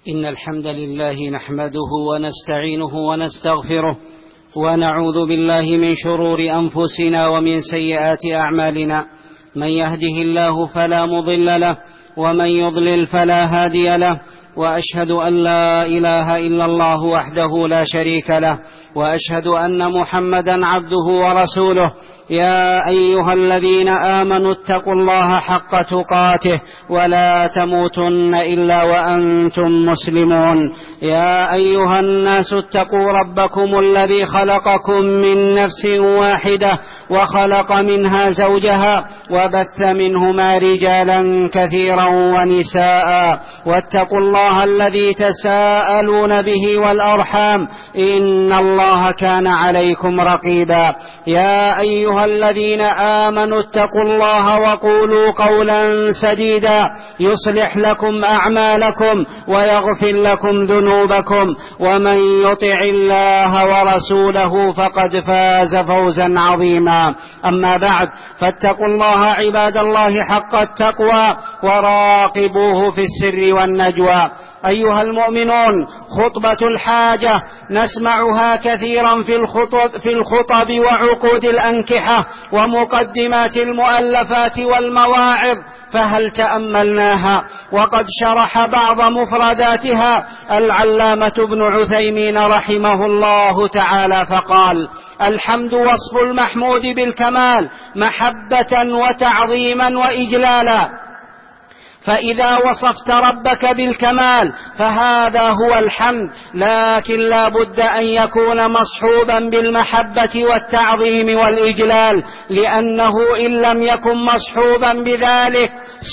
إن الحمد لله نحمده ونستعينه ونستغفره ونعوذ بالله من شرور أنفسنا ومن سيئات أعمالنا. من يهده الله فلا مضل له ومن يضلل فلا هادي له، وأشهد أن لا إله إلا الله وحده لا شريك له، وأشهد أن محمدا عبده ورسوله. يا أيها الذين آمنوا اتقوا الله حق تقاته ولا تموتن إلا وأنتم مسلمون. يا أيها الناس اتقوا ربكم الذي خلقكم من نفس واحدة وخلق منها زوجها وبث منهما رجالا كثيرا ونساء، واتقوا الله الذي تساءلون به والأرحام إن الله كان عليكم رقيبا. يا أيها الذين آمنوا اتقوا الله وقولوا قولا سديدا يصلح لكم أعمالكم ويغفر لكم ذنوبكم، ومن يطع الله ورسوله فقد فاز فوزا عظيما. أما بعد، فاتقوا الله عباد الله حق التقوى وراقبوه في السر والنجوى. أيها المؤمنون، خطبة الحاجة نسمعها كثيرا في الخطب وعقود الأنكحة ومقدمات المؤلفات والمواعظ، فهل تأملناها؟ وقد شرح بعض مفرداتها العلامة ابن عثيمين رحمه الله تعالى فقال: الحمد وصف المحمود بالكمال محبة وتعظيما وإجلالا، فإذا وصفت ربك بالكمال فهذا هو الحمد، لكن لا بد أن يكون مصحوبا بالمحبة والتعظيم والإجلال، لأنه إن لم يكن مصحوبا بذلك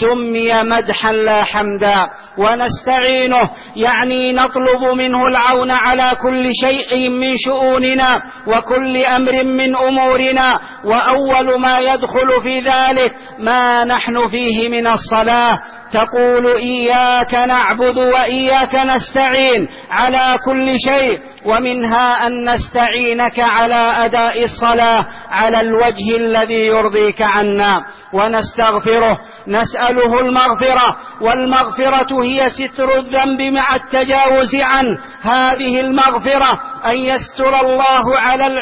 سمي مدحا لا حمدا. ونستعينه يعني نطلب منه العون على كل شيء من شؤوننا وكل أمر من أمورنا، وأول ما يدخل في ذلك ما نحن فيه من الصلاة. تقول: إياك نعبد وإياك نستعين على كل شيء، ومنها أن نستعينك على أداء الصلاة على الوجه الذي يرضيك عنا. ونستغفره نسأله المغفرة، والمغفرة هي ستر الذنب مع التجاوز عنه. هذه المغفرة أن يستر الله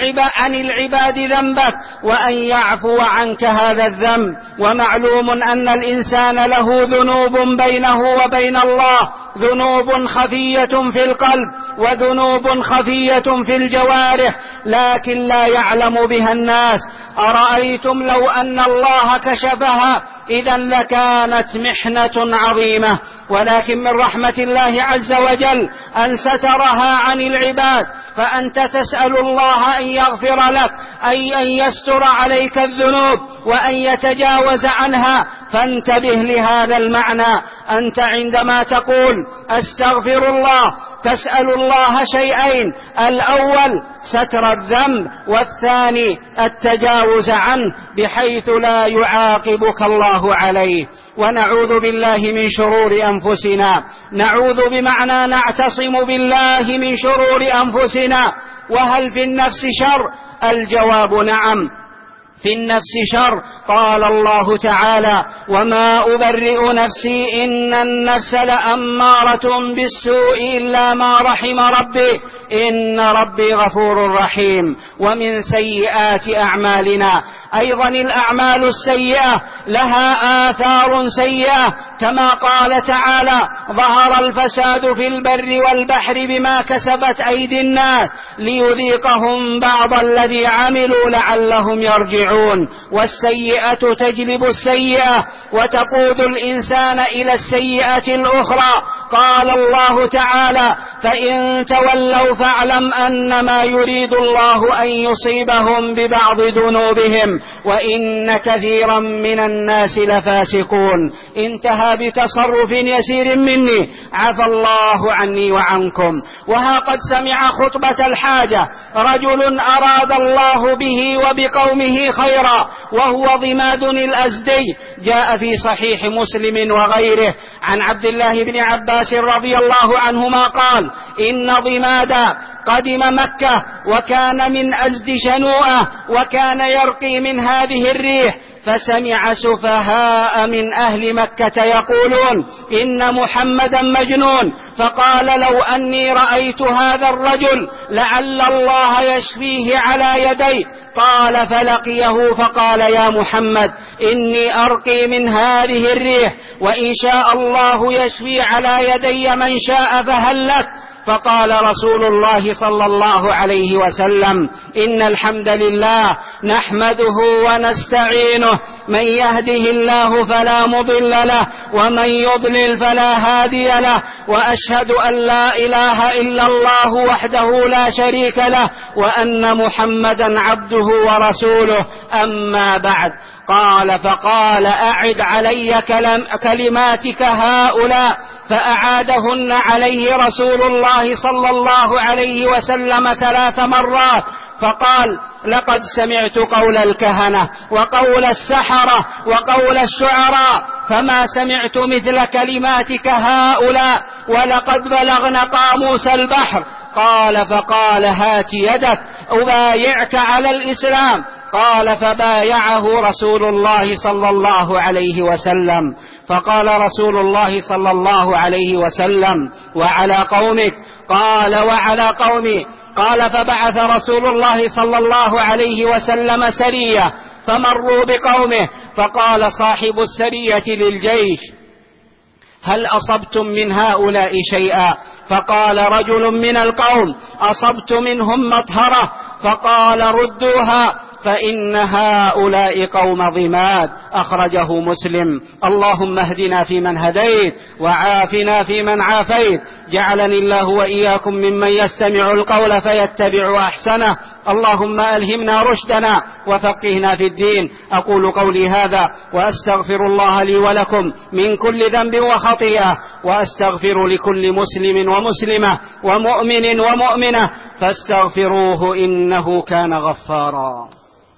عن العباد ذنبك وأن يعفو عنك هذا الذنب. ومعلوم أن الإنسان له ذنوب بينه وبين الله، ذنوب خفية في القلب وذنوب خفية في الجوارح، لكن لا يعلم بها الناس. أرأيتم لو أن الله كشفها إذا لكانت محنة عظيمة، ولكن من رحمة الله عز وجل أن سترها عن العباد، فأنت تسأل الله أن يغفر لك، أي أن يستر عليك الذنوب وأن يتجاوز عنها. فانتبه لهذا المعنى. أنت عندما تقول أستغفر الله تسأل الله شيئين: الأول ستر الذنب، والثاني التجاوز عنه بحيث لا يعاقبك الله عليه. ونعوذ بالله من شرور أنفسنا، نعوذ بمعنى نعتصم بالله من شرور أنفسنا. وهل في النفس شر؟ الجواب نعم، في النفس شر. قال الله تعالى: وما أبرئ نفسي إن النفس لأمارة بالسوء إلا ما رحم ربي إن ربي غفور رحيم. ومن سيئات أعمالنا أيضا الأعمال السيئة لها آثار سيئة، كما قال تعالى: ظهر الفساد في البر والبحر بما كسبت أيدي الناس ليذيقهم بعض الذي عملوا لعلهم يرجعون. والسيئة تجلب السيئة وتقود الإنسان إلى السيئة الأخرى. قال الله تعالى: فإن تولوا فاعلم أنما يريد الله أن يصيبهم ببعض ذنوبهم وإن كثيرا من الناس لفاسقون. انتهى بتصرف يسير مني، عفى الله عني وعنكم. وها قد سمع خطبة الحاجة رجل أراد الله به وبقومه خيرا، وهو ضماد الأزدي. جاء في صحيح مسلم وغيره عن عبد الله بن عباس عباس رضي الله عنهما قال: إن ضمادا قدم مكة وكان من أزد شنوءة وكان يرقي من هذه الريح، فسمع سفهاء من أهل مكة يقولون: إن محمدا مجنون، فقال: لو أني رأيت هذا الرجل لعل الله يشفيه على يدي. قال: فلقيه فقال: يا محمد، إني أرقي من هذه الريح، وإن شاء الله يشفي على يدي من شاء، فهل لك؟ فقال رسول الله صلى الله عليه وسلم: إن الحمد لله نحمده ونستعينه، من يهده الله فلا مضل له، ومن يضلل فلا هادي له، وأشهد أن لا إله إلا الله وحده لا شريك له، وأن محمدا عبده ورسوله. أما بعد. قال: فقال: أعد علي كلماتك هؤلاء. فأعادهن عليه رسول الله صلى الله عليه وسلم 3 مرات، فقال: لقد سمعت قول الكهنة وقول السحرة وقول الشعراء، فما سمعت مثل كلماتك هؤلاء، ولقد بلغنا قاموس البحر. قال: فقال: هات يدك أبايعك على الإسلام. قال: فبايعه رسول الله صلى الله عليه وسلم. فقال رسول الله صلى الله عليه وسلم: وعلى قومك؟ قال: وعلى قومي. قال: فبعث رسول الله صلى الله عليه وسلم سرية، فمروا بقومه، فقال صاحب السرية للجيش: هل أصبتم من هؤلاء شيئا؟ فقال رجل من القوم: أصبت منهم مطهرة. فقال: ردوها، فإن هؤلاء قوم ضماد. أخرجه مسلم. اللهم اهدنا فيمن هديت، وعافنا فيمن عافيت، جعلني الله وإياكم ممن يستمع القول فيتبع أحسنه. اللهم ألهمنا رشدنا وفقهنا في الدين. أقول قولي هذا وأستغفر الله لي ولكم من كل ذنب وخطيئة، وأستغفر لكل مسلم ومسلمة ومؤمن ومؤمنة، فاستغفروه إنه كان غفارا.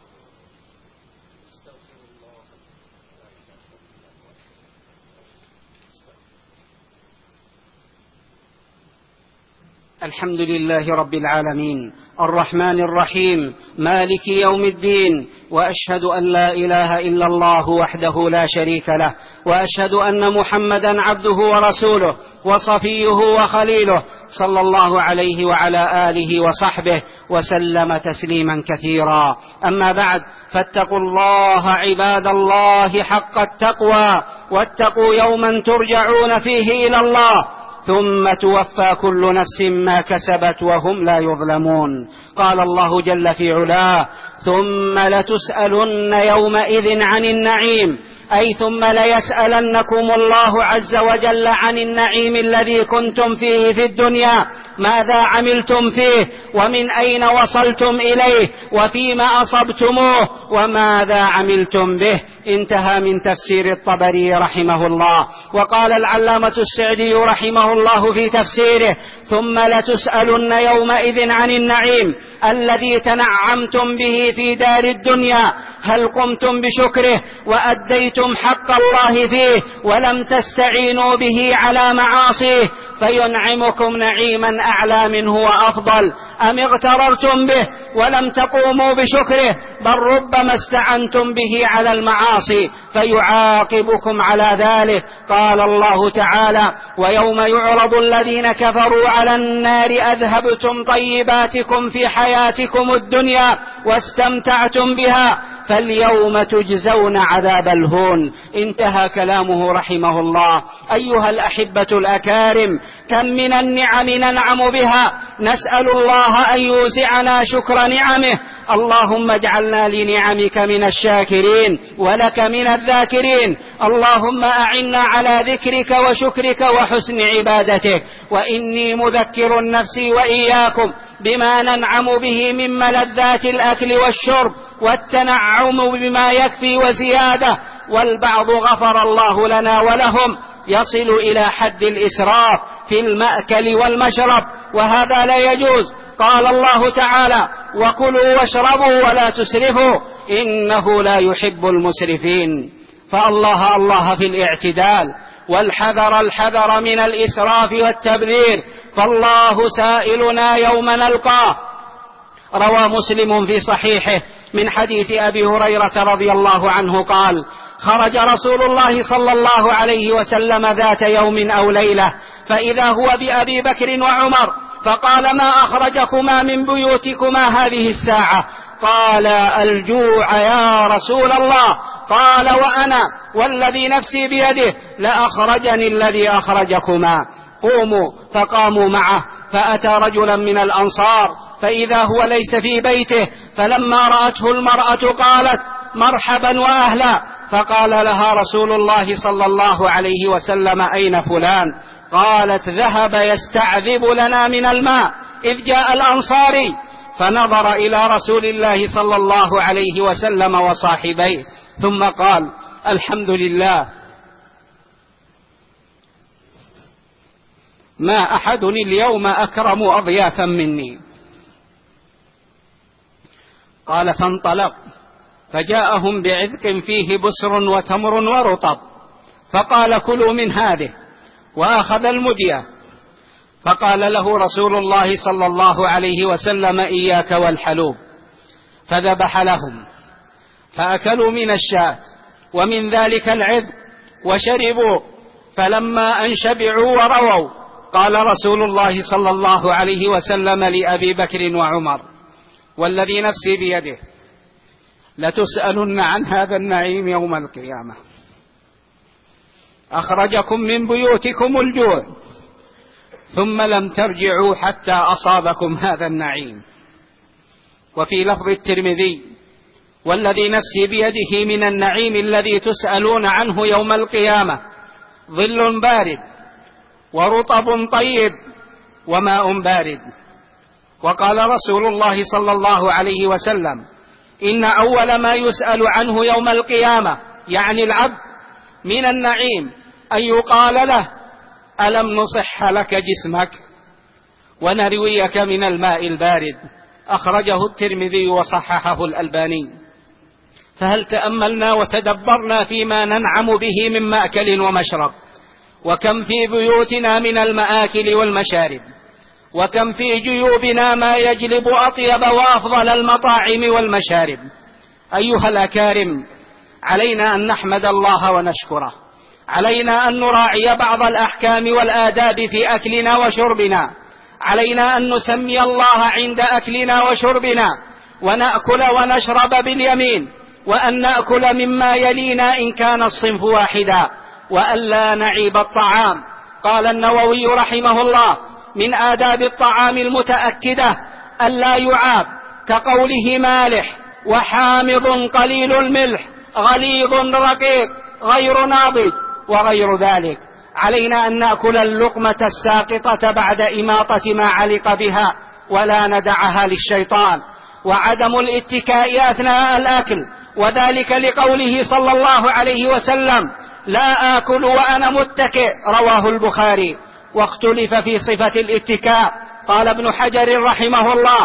الحمد لله رب العالمين، الرحمن الرحيم، مالك يوم الدين، وأشهد أن لا إله إلا الله وحده لا شريك له، وأشهد أن محمدا عبده ورسوله وصفيه وخليله، صلى الله عليه وعلى آله وصحبه وسلم تسليما كثيرا. أما بعد، فاتقوا الله عباد الله حق التقوى، واتقوا يوما ترجعون فيه إلى الله، ثم توفى كل نفس ما كسبت وهم لا يظلمون. قال الله جل في علاه: ثم لتسألن يومئذ عن النعيم، أي ثم ليسألنكم الله عز وجل عن النعيم الذي كنتم فيه في الدنيا، ماذا عملتم فيه، ومن أين وصلتم إليه، وفيما أصبتموه، وماذا عملتم به. انتهى من تفسير الطبري رحمه الله. وقال العلامة السعدي رحمه الله في تفسيره: ثم لتسألن يومئذ عن النعيم الذي تنعمتم به في دار الدنيا، هل قمتم بشكره وأديتم حق الله فيه ولم تستعينوا به على معاصيه فينعمكم نعيما أعلى منه وأفضل، أم اغتررتم به ولم تقوموا بشكره، بل ربما استعنتم به على المعاصي فيعاقبكم على ذلك. قال الله تعالى: ويوم يعرض الذين كفروا على النار أذهبتم طيباتكم في حياتكم الدنيا واستمتعتم بها فاليوم تجزون عذاب الهون. انتهى كلامه رحمه الله. أيها الأحبة الأكارم، كم من النعم ننعم بها، نسأل الله أن يوسعنا شكر نعمه. اللهم اجعلنا لنعمك من الشاكرين ولك من الذاكرين. اللهم أعنا على ذكرك وشكرك وحسن عبادتك. وإني مذكر نفسي وإياكم بما ننعم به من ملذات الأكل والشرب والتنعم بما يكفي وزيادة، والبعض غفر الله لنا ولهم يصل إلى حد الإسراف في المأكل والمشرب، وهذا لا يجوز. قال الله تعالى: وكلوا واشربوا ولا تسرفوا إنه لا يحب المسرفين. فالله الله في الاعتدال، والحذر الحذر من الإسراف والتبذير، فالله سائلنا يوم نلقاه. روى مسلم في صحيحه من حديث أبي هريرة رضي الله عنه قال: خرج رسول الله صلى الله عليه وسلم ذات يوم أو ليلة، فإذا هو بأبي بكر وعمر، فقال: ما أخرجكما من بيوتكما هذه الساعة؟ قال: الجوع يا رسول الله. قال: وأنا والذي نفسي بيده لأخرجني الذي أخرجكما. قوموا. فقاموا معه، فأتى رجلا من الأنصار فإذا هو ليس في بيته، فلما رأته المرأة قالت: مرحبا وأهلا. فقال لها رسول الله صلى الله عليه وسلم: أين فلان؟ قالت: ذهب يستعذب لنا من الماء إذ جاء الأنصاري. فنظر إلى رسول الله صلى الله عليه وسلم وصاحبيه ثم قال: الحمد لله، ما أحد اليوم أكرم أضيافا مني. قال: فانطلق فجاءهم بعذق فيه بسر وتمر ورطب، فقال: كلوا من هذه، وأخذ المدية. فقال له رسول الله صلى الله عليه وسلم: إياك والحلوب. فذبح لهم فأكلوا من الشاة ومن ذلك العذق وشربوا، فلما أن شبعوا ورووا قال رسول الله صلى الله عليه وسلم لأبي بكر وعمر: والذي نفسي بيده لتسألن عن هذا النعيم يوم القيامة. أخرجكم من بيوتكم الجوع ثم لم ترجعوا حتى أصابكم هذا النعيم. وفي لفظ الترمذي: والذي نفسي بيده من النعيم الذي تسألون عنه يوم القيامة ظل بارد ورطب طيب وماء بارد. وقال رسول الله صلى الله عليه وسلم: إن أول ما يسأل عنه يوم القيامة، يعني العبد، من النعيم أن يقال له: ألم نصح لك جسمك ونرويك من الماء البارد. أخرجه الترمذي وصححه الألباني. فهل تأملنا وتدبرنا فيما ننعم به من مأكل ومشرب؟ وكم في بيوتنا من المآكل والمشارب، وكم في جيوبنا ما يجلب أطيب وأفضل المطاعم والمشارب. أيها الأكارم، علينا أن نحمد الله ونشكره، علينا أن نراعي بعض الأحكام والآداب في أكلنا وشربنا، علينا أن نسمي الله عند أكلنا وشربنا، ونأكل ونشرب باليمين، وأن نأكل مما يلينا إن كان الصنف واحدا، وألا نعيب الطعام. قال النووي رحمه الله: من آداب الطعام المتأكدة ألا يعاب، كقوله: مالح وحامض قليل الملح غليظ رقيق غير ناضج وغير ذلك. علينا أن نأكل اللقمة الساقطة بعد إماطة ما علق بها، ولا ندعها للشيطان. وعدم الاتكاء أثناء الأكل، وذلك لقوله صلى الله عليه وسلم: لا آكل وأنا متكئ، رواه البخاري. واختلف في صفة الاتكاء. قال ابن حجر رحمه الله: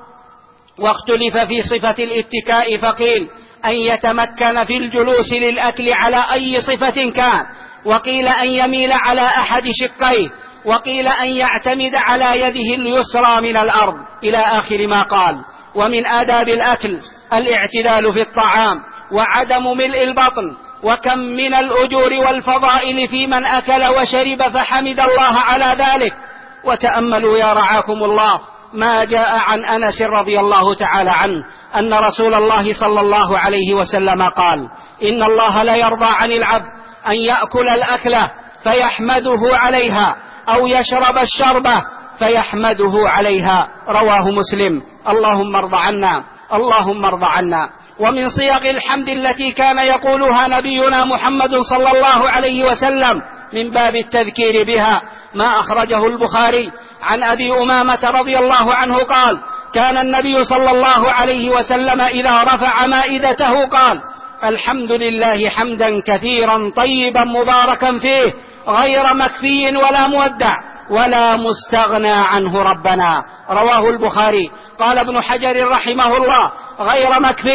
واختلف في صفة الاتكاء، فقيل أن يتمكن في الجلوس للأكل على أي صفة كان، وقيل أن يميل على أحد شقيه، وقيل أن يعتمد على يده اليسرى من الأرض، إلى آخر ما قال. ومن آداب الأكل الاعتدال في الطعام وعدم ملء البطن. وكم من الأجور والفضائل في من أكل وشرب فحمد الله على ذلك. وتأملوا يا رعاكم الله ما جاء عن أنس رضي الله تعالى عنه أن رسول الله صلى الله عليه وسلم قال: إن الله لا يرضى عن العبد أن يأكل الأكلة فيحمده عليها، أو يشرب الشربة فيحمده عليها. رواه مسلم. اللهم ارض عنا، اللهم ارض عنا. ومن صيغ الحمد التي كان يقولها نبينا محمد صلى الله عليه وسلم من باب التذكير بها ما أخرجه البخاري عن أبي أمامة رضي الله عنه قال: كان النبي صلى الله عليه وسلم إذا رفع مائدته قال: الحمد لله حمدا كثيرا طيبا مباركا فيه، غير مكفي ولا مودع ولا مستغنى عنه ربنا. رواه البخاري. قال ابن حجر رحمه الله: غير مكفي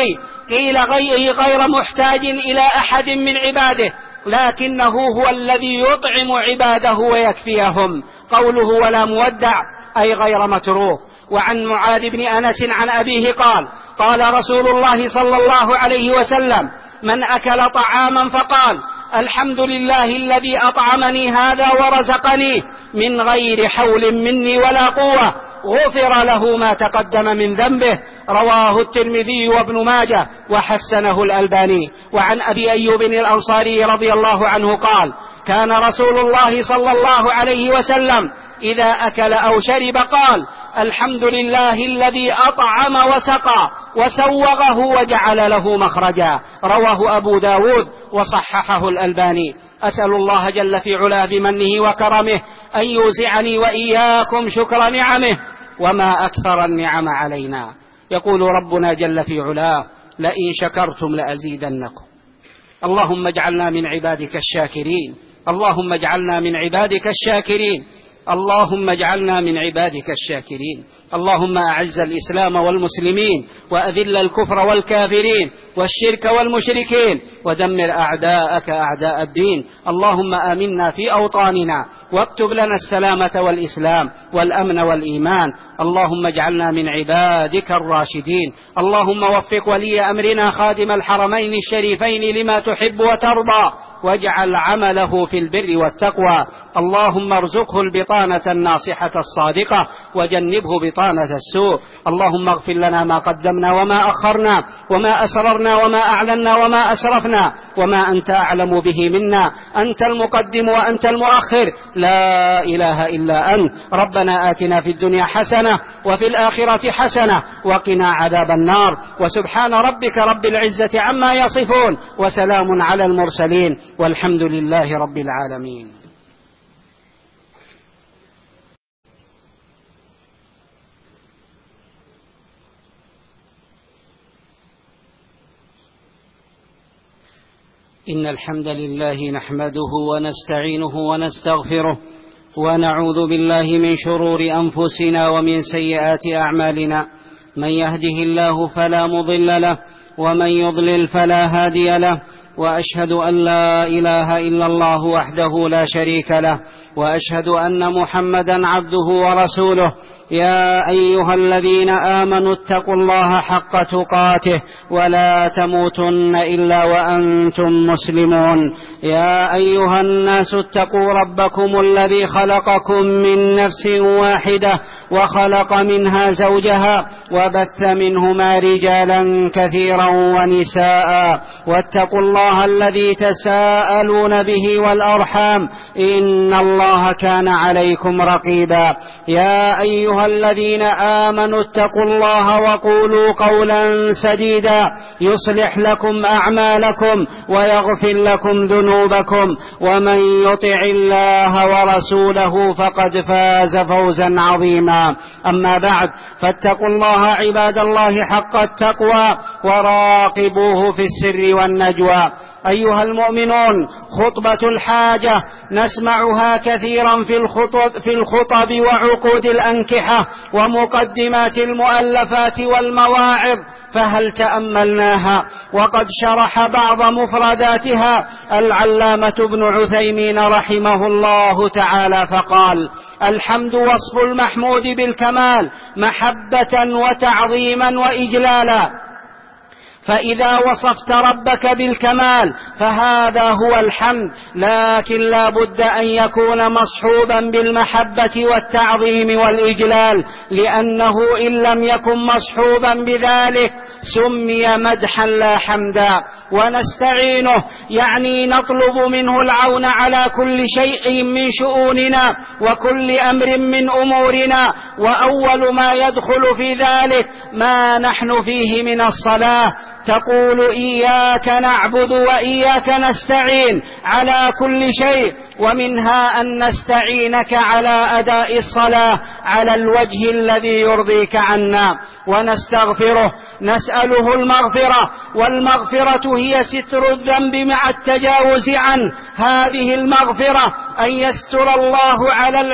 قيل غير محتاج إلى أحد من عباده، لكنه هو الذي يطعم عباده ويكفيهم. قوله ولا مودع أي غير متروك. وعن معاذ بن أنس عن أبيه قال قال رسول الله صلى الله عليه وسلم: من أكل طعاما فقال الحمد لله الذي أطعمني هذا ورزقني من غير حول مني ولا قوة، غفر له ما تقدم من ذنبه. رواه الترمذي وابن ماجه وحسنه الألباني. وعن أبي أيوب الأنصاري رضي الله عنه قال: كان رسول الله صلى الله عليه وسلم إذا أكل أو شرب قال: الحمد لله الذي أطعم وسقى وسوغه وجعل له مخرجا. رواه أبو داود وصححه الألباني. أسأل الله جل في علاه بمنه وكرمه أن يوزعني وإياكم شكر نعمه، وما أكثر النعم علينا. يقول ربنا جل في علاه: لئن شكرتم لأزيدنكم. اللهم اجعلنا من عبادك الشاكرين، اللهم اجعلنا من عبادك الشاكرين، اللهم اجعلنا من عبادك الشاكرين. اللهم أعز الإسلام والمسلمين وأذل الكفر والكافرين والشرك والمشركين ودمر أعداءك أعداء الدين. اللهم آمنا في أوطاننا واكتب لنا السلامة والإسلام والأمن والإيمان. اللهم اجعلنا من عبادك الراشدين. اللهم وفق ولي أمرنا خادم الحرمين الشريفين لما تحب وترضى، واجعل عمله في البر والتقوى. اللهم ارزقه البطانة الناصحة الصادقة وجنبه بطانة السوء. اللهم اغفر لنا ما قدمنا وما أخرنا وما أسررنا وما أعلنا وما أسرفنا وما أنت أعلم به منا. أنت المقدم وأنت المؤخر، لا إله إلا أنت. ربنا آتنا في الدنيا حسنة وفي الآخرة حسنة وقنا عذاب النار. وسبحان ربك رب العزة عما يصفون وسلام على المرسلين والحمد لله رب العالمين. إن الحمد لله نحمده ونستعينه ونستغفره ونعوذ بالله من شرور أنفسنا ومن سيئات أعمالنا. من يهده الله فلا مضل له ومن يضلل فلا هادي له. وأشهد أن لا إله إلا الله وحده لا شريك له، وأشهد أن محمدا عبده ورسوله. يا أيها الذين آمنوا اتقوا الله حق تقاته ولا تموتن إلا وأنتم مسلمون. يا أيها الناس اتقوا ربكم الذي خلقكم من نفس واحدة وخلق منها زوجها وبث منهما رجالا كثيرا ونساء، واتقوا الله الذي تساءلون به والأرحام إن الله كان عليكم رقيبا. يا أيها الذين آمنوا اتقوا الله وقولوا قولا سديدا يصلح لكم أعمالكم ويغفر لكم ذنوبكم، ومن يطع الله ورسوله فقد فاز فوزا عظيما. أما بعد، فاتقوا الله عباد الله حق التقوى وراقبوه في السر والنجوى. أيها المؤمنون، خطبة الحاجة نسمعها كثيرا في الخطب وعقود الأنكحة ومقدمات المؤلفات والمواعظ، فهل تأملناها؟ وقد شرح بعض مفرداتها العلامة ابن عثيمين رحمه الله تعالى فقال: الحمد وصف المحمود بالكمال محبة وتعظيما وإجلالا. فإذا وصفت ربك بالكمال فهذا هو الحمد، لكن لا بد أن يكون مصحوبا بالمحبة والتعظيم والإجلال، لأنه إن لم يكن مصحوبا بذلك سمي مدحا لا حمدا. ونستعينه يعني نطلب منه العون على كل شيء من شؤوننا وكل أمر من أمورنا، وأول ما يدخل في ذلك ما نحن فيه من الصلاة. تقول: إياك نعبد وإياك نستعين على كل شيء، ومنها أن نستعينك على أداء الصلاة على الوجه الذي يرضيك عنا ونستغفره، نسأله المغفرة، والمغفرة هي ستر الذنب مع التجاوز عنه. هذه المغفرة أن يستر الله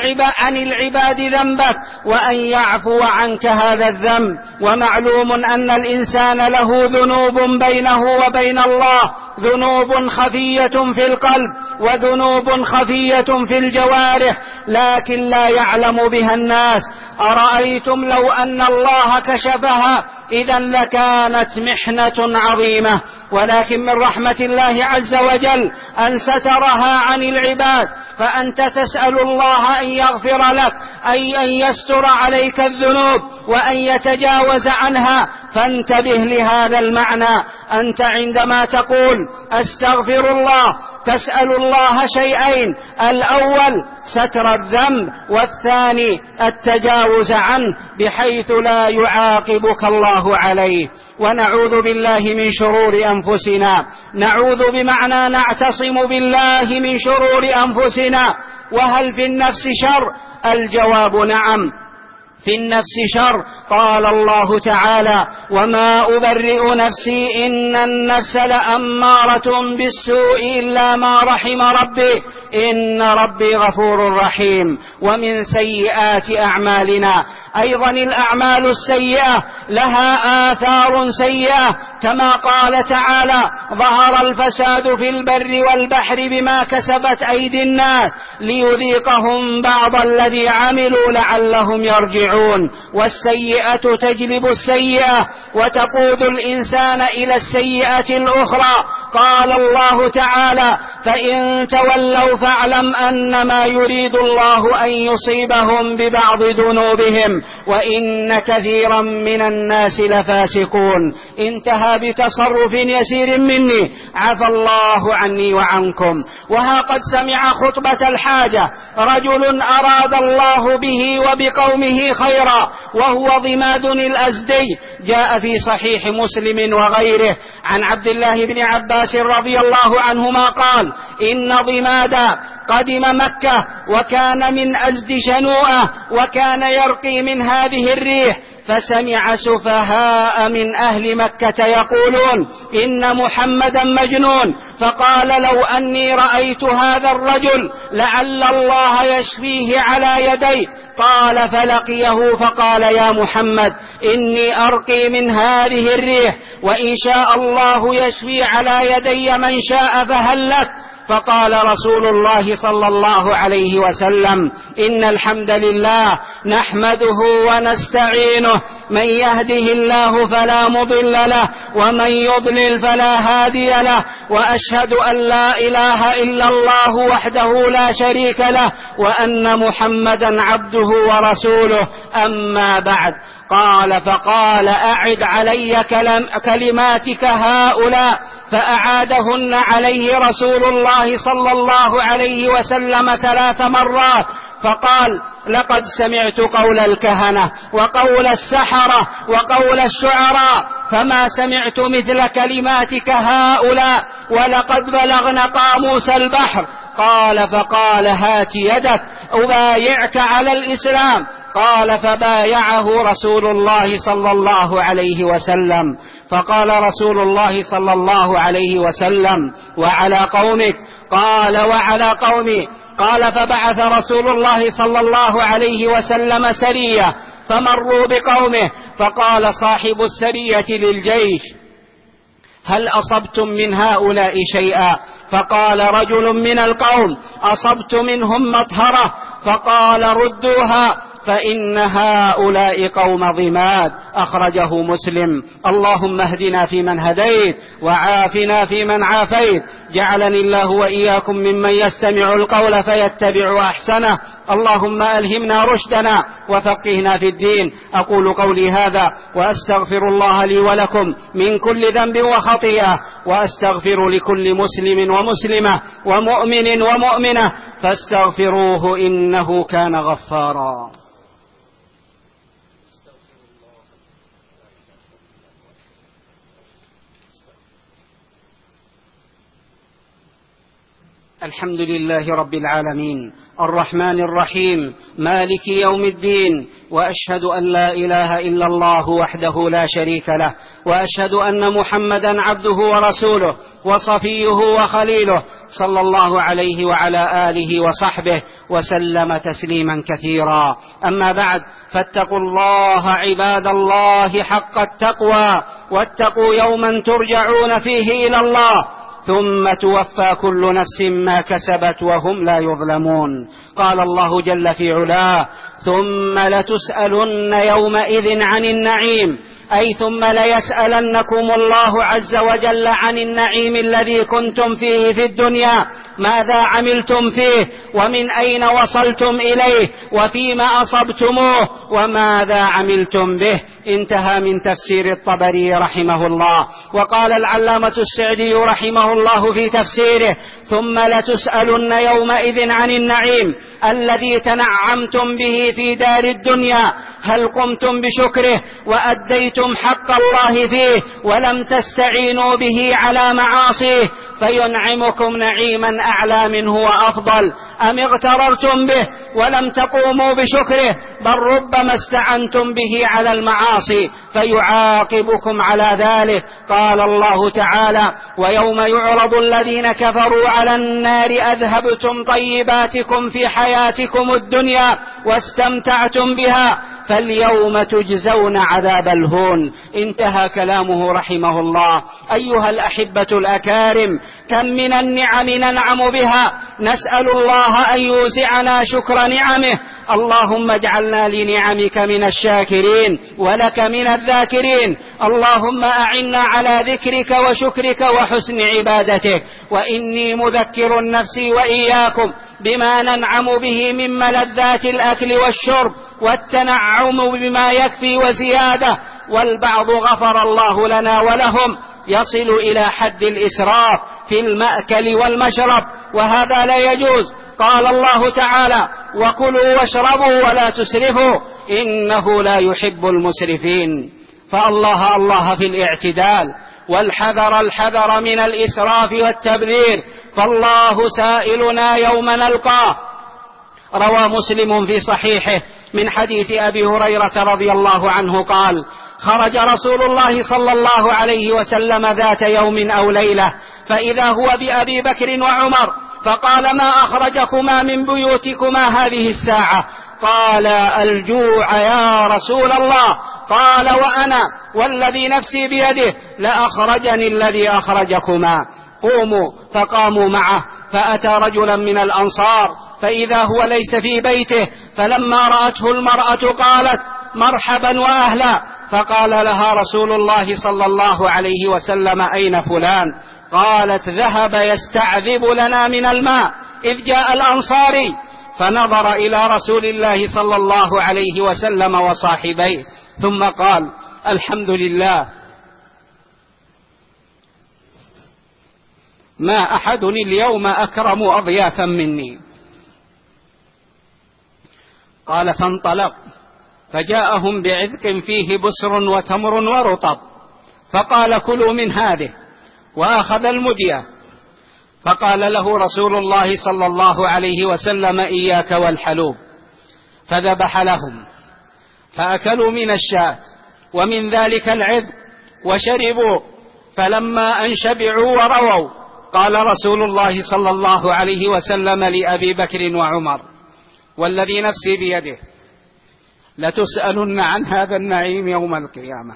عن العباد ذنبك وأن يعفو عنك هذا الذنب. ومعلوم أن الإنسان له ذنوب بينه وبين الله، ذنوب خفية في القلب وذنوب خفية في الجوارح لكن لا يعلم بها الناس. أرأيتم لو أن الله كشفها إذا لكانت محنة عظيمة، ولكن من رحمة الله عز وجل أن سترها عن العباد، فأنت تسأل الله أن يغفر لك، أي أن يستر عليك الذنوب وأن يتجاوز عنها. فانتبه لهذا المعنى. أنت عندما تقول أستغفر الله تسأل الله شيئين: الأول ستر الذنب، والثاني التجاوز عنه بحيث لا يعاقبك الله عليه. ونعوذ بالله من شرور أنفسنا، نعوذ بمعنى نعتصم بالله من شرور أنفسنا. وهل في النفس شر؟ الجواب نعم، في النفس شر. قال الله تعالى: وما أبرئ نفسي إن النفس لأمارة بالسوء إلا ما رحم ربي إن ربي غفور رحيم. ومن سيئات أعمالنا أيضا الأعمال السيئة لها آثار سيئة، كما قال تعالى: ظهر الفساد في البر والبحر بما كسبت أيدي الناس ليذيقهم بعض الذي عملوا لعلهم يرجعون. والسيئة تجلب السيئة وتقود الإنسان إلى السيئة الأخرى. قال الله تعالى: فإن تولوا فاعلم أنما يريد الله أن يصيبهم ببعض ذنوبهم وإن كثيرا من الناس لفاسقون. انتهى بتصرف يسير مني، عفى الله عني وعنكم. وها قد سمع خطبة الحاجة رجل أراد الله به وبقومه خيرا، وهو ضماد الأزدي. جاء في صحيح مسلم وغيره عن عبد الله بن عباس رضي الله عنهما قال: إن ضمادا قدم مكة وكان من أزد شنوءة، وكان يرقي من هذه الريح، فسمع سفهاء من أهل مكة يقولون: إن محمدا مجنون، فقال: لو أني رأيت هذا الرجل لعل الله يشفيه على يدي. قال فلقيه فقال: يا محمد إني أرقي من هذه الريح، وإن شاء الله يشفي على يدي من شاء، فهل لك؟ فقال رسول الله صلى الله عليه وسلم: إن الحمد لله نحمده ونستعينه، من يهده الله فلا مضل له ومن يضلل فلا هادي له، وأشهد أن لا إله إلا الله وحده لا شريك له، وأن محمدا عبده ورسوله. أما بعد. فقال: أعد علي كلماتك هؤلاء. فأعادهن عليه رسول الله صلى الله عليه وسلم 3 مرات، فقال: لقد سمعت قول الكهنة وقول السحرة وقول الشعراء، فما سمعت مثل كلماتك هؤلاء، ولقد بلغنا قاموس البحر. فقال: هات يدك أبايعك على الإسلام. قال: فبايعه رسول الله صلى الله عليه وسلم. فقال رسول الله صلى الله عليه وسلم: وعلى قومك؟ قال: وعلى قومي. قال: فبعث رسول الله صلى الله عليه وسلم سرية، فمروا بقومه، فقال صاحب السرية للجيش: هل أصبتم من هؤلاء شيئا؟ فقال رجل من القوم: أصبت منهم مطهرة. فقال: ردوها فإن هؤلاء قوم ضماد. أخرجه مسلم. اللهم اهدنا فيمن هديت، وعافنا فيمن عافيت، جعلني الله وإياكم ممن يستمع القول فيتبع أحسنه. اللهم ألهمنا رشدنا وفقهنا في الدين. أقول قولي هذا وأستغفر الله لي ولكم من كل ذنب وخطيئة، وأستغفر لكل مسلم ومسلمة ومؤمن ومؤمنة، فاستغفروه إنه كان غفارا. الحمد لله رب العالمين الرحمن الرحيم مالك يوم الدين، وأشهد أن لا إله إلا الله وحده لا شريك له، وأشهد أن محمدا عبده ورسوله وصفيه وخليله، صلى الله عليه وعلى آله وصحبه وسلم تسليما كثيرا. أما بعد، فاتقوا الله عباد الله حق التقوى، واتقوا يوما ترجعون فيه إلى الله ثم توفى كل نفس ما كسبت وهم لا يظلمون. قال الله جل في علاه: ثم لتسألن يومئذ عن النعيم، أي ثم ليسألنكم الله عز وجل عن النعيم الذي كنتم فيه في الدنيا، ماذا عملتم فيه، ومن أين وصلتم إليه، وفيما أصبتموه، وماذا عملتم به. انتهى من تفسير الطبري رحمه الله. وقال العلامة السعدي رحمه الله في تفسيره: ثم لتسألن يومئذ عن النعيم الذي تنعمتم به في دار الدنيا، هل قمتم بشكره وأديتم حق الله فيه ولم تستعينوا به على معاصيه فينعمكم نعيما أعلى منه وأفضل، أم اغتررتم به ولم تقوموا بشكره، بل ربما استعنتم به على المعاصي فيعاقبكم على ذلك. قال الله تعالى: ويوم يعرض الذين كفروا على النار أذهبتم طيباتكم في حياتكم الدنيا واستمتعتم بها فاليوم تجزون عذاب الهون. انتهى كلامه رحمه الله. أيها الأحبة الأكارم، كم من النعم ننعم بها، نسأل الله أن يوسعنا شكر نعمه. اللهم اجعلنا لنعمك من الشاكرين ولك من الذاكرين. اللهم أعنا على ذكرك وشكرك وحسن عبادتك. وإني مذكر نفسي وإياكم بما ننعم به من ملذات الأكل والشرب والتنعم بما يكفي وزيادة، والبعض غفر الله لنا ولهم يصل إلى حد الإسراف في المأكل والمشرب، وهذا لا يجوز. قال الله تعالى: وكلوا واشربوا ولا تسرفوا إنه لا يحب المسرفين. فالله الله في الاعتدال، والحذر الحذر من الإسراف والتبذير، فالله سائلنا يوم نلقاه. روى مسلم في صحيحه من حديث أبي هريرة رضي الله عنه قال: خرج رسول الله صلى الله عليه وسلم ذات يوم أو ليلة، فإذا هو بأبي بكر وعمر، فقال: ما أخرجكما من بيوتكما هذه الساعة؟ قال: الجوع يا رسول الله. قال: وأنا والذي نفسي بيده لأخرجني الذي أخرجكما. قوموا. فقاموا معه، فأتى رجلا من الأنصار فإذا هو ليس في بيته، فلما رأته المرأة قالت: مرحبا وأهلا. فقال لها رسول الله صلى الله عليه وسلم: أين فلان؟ قالت: ذهب يستعذب لنا من الماء إذ جاء الأنصاري. فنظر إلى رسول الله صلى الله عليه وسلم وصاحبيه ثم قال: الحمد لله، ما أحد اليوم أكرم أضيافا مني. قال: فانطلق فجاءهم بعذق فيه بسر وتمر ورطب، فقال: كلوا من هذه، وأخذ المدية. فقال له رسول الله صلى الله عليه وسلم: إياك والحلوب. فذبح لهم فأكلوا من الشاة ومن ذلك العذق وشربوا، فلما أن شبعوا ورووا قال رسول الله صلى الله عليه وسلم لأبي بكر وعمر: والذي نفسي بيده لتسألن عن هذا النعيم يوم القيامة.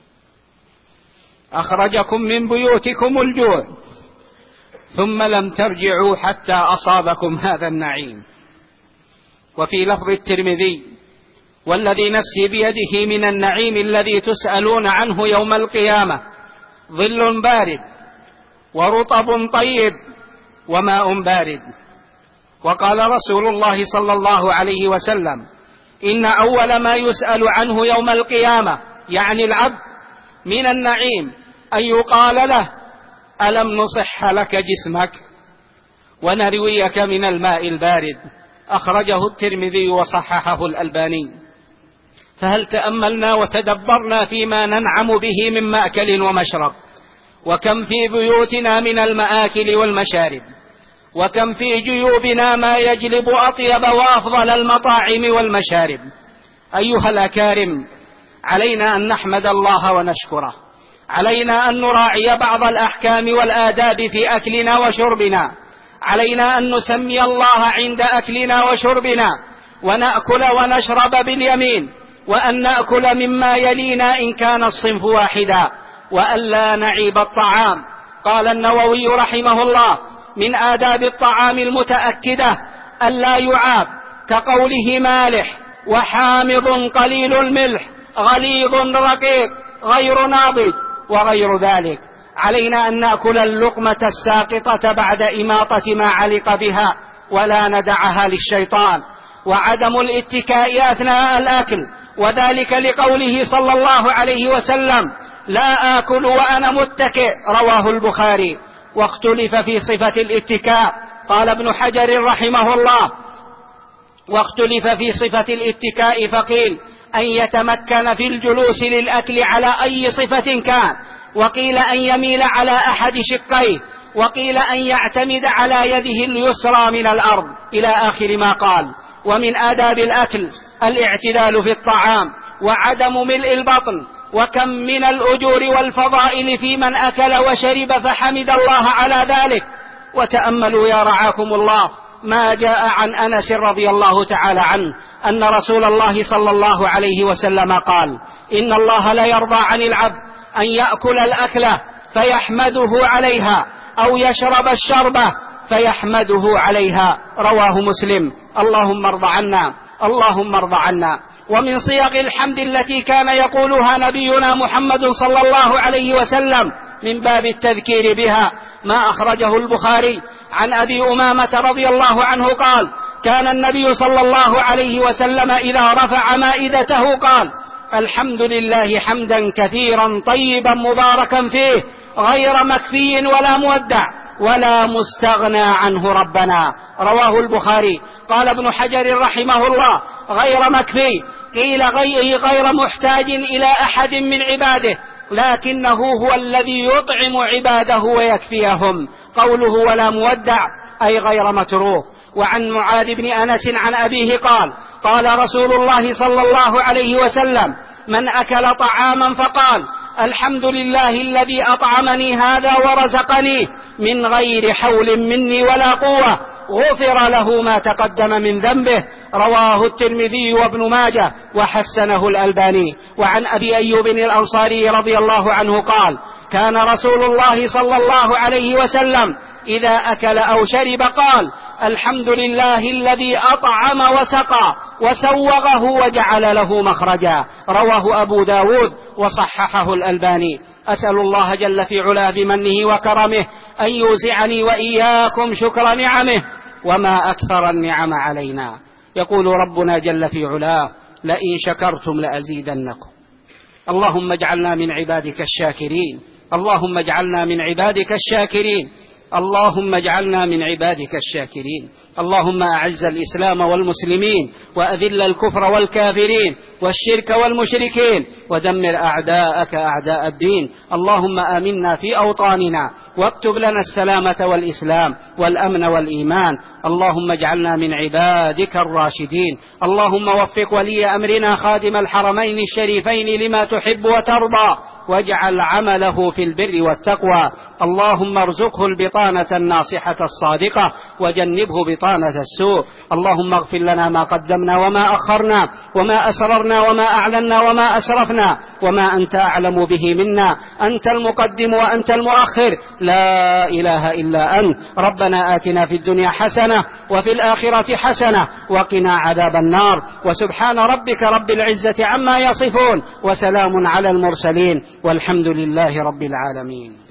أخرجكم من بيوتكم الجوع ثم لم ترجعوا حتى أصابكم هذا النعيم. وفي لفظ الترمذي: والذي نفسي بيده من النعيم الذي تسألون عنه يوم القيامة ظل بارد ورطب طيب وماء بارد. وقال رسول الله صلى الله عليه وسلم: إن أول ما يسأل عنه يوم القيامة، يعني العبد، من النعيم أن يقال له: ألم نصح لك جسمك ونرويك من الماء البارد. أخرجه الترمذي وصححه الألباني. فهل تأملنا وتدبرنا فيما ننعم به من مأكل ومشرب؟ وكم في بيوتنا من المآكل والمشارب؟ وكم في جيوبنا ما يجلب أطيب وأفضل المطاعم والمشارب. أيها الأكارم، علينا أن نحمد الله ونشكره، علينا أن نراعي بعض الأحكام والآداب في أكلنا وشربنا، علينا أن نسمي الله عند أكلنا وشربنا، ونأكل ونشرب باليمين، وأن نأكل مما يلينا إن كان الصنف واحدا، وألا نعيب الطعام. قال النووي رحمه الله: من آداب الطعام المتأكدة ألا يعاب، كقوله مالح وحامض قليل الملح غليظ رقيق غير ناضج وغير ذلك. علينا أن نأكل اللقمة الساقطة بعد إماطة ما علق بها، ولا ندعها للشيطان. وعدم الاتكاء أثناء الأكل، وذلك لقوله صلى الله عليه وسلم: لا آكل وأنا متكئ، رواه البخاري. واختلف في صفة الاتكاء. قال ابن حجر رحمه الله: واختلف في صفة الاتكاء فقيل أن يتمكن في الجلوس للأكل على أي صفة كان، وقيل أن يميل على أحد شقيه، وقيل أن يعتمد على يده اليسرى من الأرض، إلى آخر ما قال. ومن آداب الأكل الاعتدال في الطعام وعدم ملء البطن. وكم من الأجور والفضائل في من أكل وشرب فحمد الله على ذلك. وتأملوا يا رعاكم الله ما جاء عن أنس رضي الله تعالى عنه أن رسول الله صلى الله عليه وسلم قال: إن الله لا يرضى عن العبد أن يأكل الأكلة فيحمده عليها، أو يشرب الشربة فيحمده عليها، رواه مسلم. اللهم ارض عنا، اللهم ارض عنا. ومن صيغ الحمد التي كان يقولها نبينا محمد صلى الله عليه وسلم من باب التذكير بها ما أخرجه البخاري عن أبي أمامة رضي الله عنه قال: كان النبي صلى الله عليه وسلم إذا رفع مائدته قال: الحمد لله حمدا كثيرا طيبا مباركا فيه، غير مكفي ولا مودع ولا مستغنى عنه ربنا، رواه البخاري. قال ابن حجر رحمه الله: غير مكفي، قيل غير محتاج إلى أحد من عباده، لكنه هو الذي يطعم عباده ويكفيهم. قوله ولا مودع أي غير متروك. وعن معاذ بن أنس عن أبيه قال: قال رسول الله صلى الله عليه وسلم: من أكل طعاما فقال: الحمد لله الذي أطعمني هذا ورزقني من غير حول مني ولا قوة، غفر له ما تقدم من ذنبه، رواه الترمذي وابن ماجه وحسنه الألباني. وعن أبي أيوب الأنصاري رضي الله عنه قال: كان رسول الله صلى الله عليه وسلم إذا أكل أو شرب قال: الحمد لله الذي أطعم وسقى وسوغه وجعل له مخرجا، رواه أبو داود وصححه الألباني. أسأل الله جل في علاه بمنه وكرمه أن يوزعني وإياكم شكر نعمه، وما أكثر النعم علينا. يقول ربنا جل في علاه: لئن شكرتم لأزيدنكم. اللهم اجعلنا من عبادك الشاكرين، اللهم اجعلنا من عبادك الشاكرين، اللهم اجعلنا من عبادك الشاكرين. اللهم أعز الإسلام والمسلمين، وأذل الكفر والكافرين والشرك والمشركين، ودمر أعداءك أعداء الدين. اللهم آمنا في أوطاننا، واكتب لنا السلامة والإسلام والأمن والإيمان. اللهم اجعلنا من عبادك الراشدين. اللهم وفق ولي أمرنا خادم الحرمين الشريفين لما تحب وترضى، واجعل عمله في البر والتقوى. اللهم ارزقه البطانة الناصحة الصادقة، وجنبه بطانة السوء. اللهم اغفر لنا ما قدمنا وما أخرنا، وما أسررنا وما أعلنا وما أسرفنا، وما أنت أعلم به منا. أنت المقدم وأنت المؤخر، لا إله إلا أنت. ربنا آتنا في الدنيا حسنة وفي الآخرة حسنة وقنا عذاب النار. وسبحان ربك رب العزة عما يصفون، وسلام على المرسلين، والحمد لله رب العالمين.